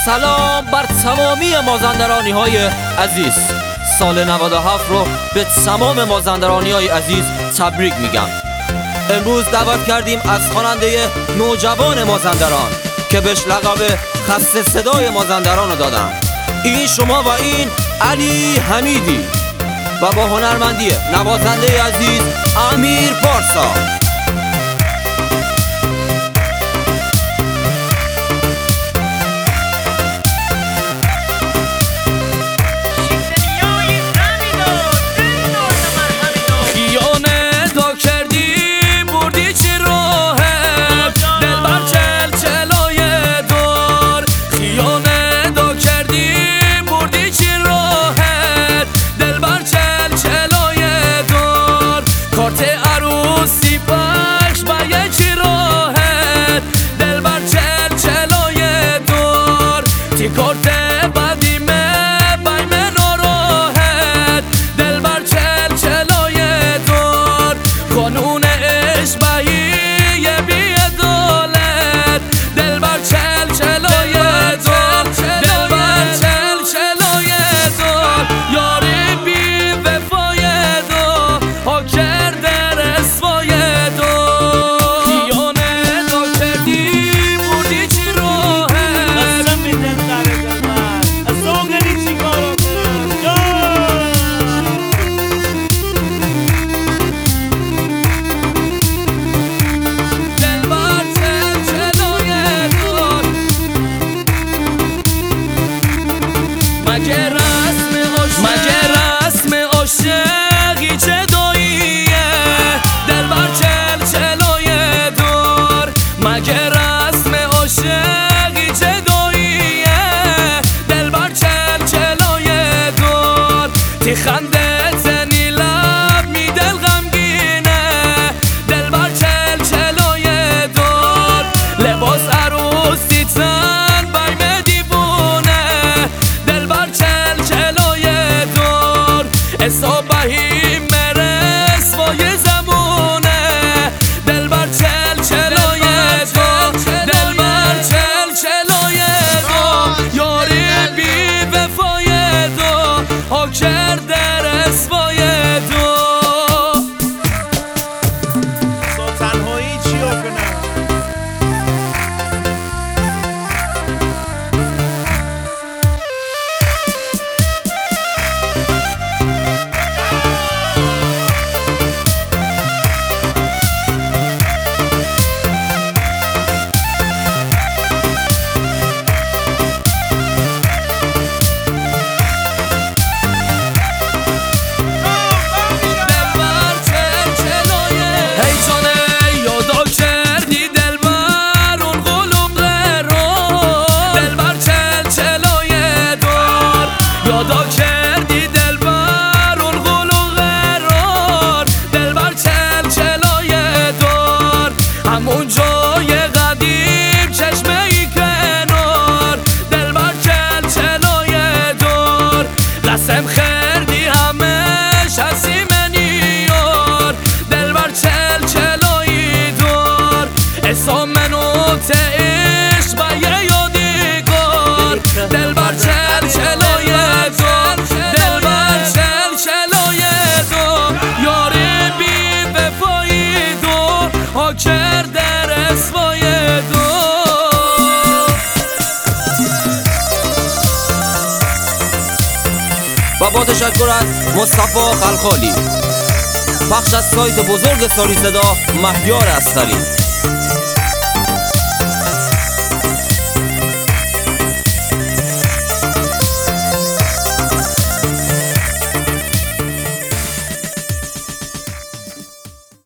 سلام بر تمامی مازندرانی های عزیز. سال 97 رو به تمام مازندرانی های عزیز تبریک میگم. امروز دعوت کردیم از خواننده نوجوان مازندران که بهش لقب خسته صدای مازندران رو دادن. این شما و این علی حمیدی و با هنرمندی نوازنده عزیز امیر پارسا. مگه رسم عاشقی چه داییه دلبر چلچلای دور. مگه رسم عاشقی چه داییه دلبر چلچلای دور. تی خنده زنی لب می دل غمگینه دلبر چلچلای دور. لباس عروسی تن بیم دیوونه دلبر چلچلای دور. صبحی مرس وای زمونه دلبر چلچلای دور. دلبر چلچلای دور یاری بی وفای دور حکر در اسوای دور. تنهایی چی کنم؟ همون جای قدیم چشمه ای کنار دلبر چلچلای دور. قسم خردی همش هستی منیار دلبر چلچلای دور. اسم منو تعیش با یه یادگار دلبر چلچلای دور. دلبر چلچلای دور یاری بی وفای دور حکر در اسوای دور. و با تشکر از مصطفی خلخالی. پخش از سایت بزرگ ساری صدا مهیار استری.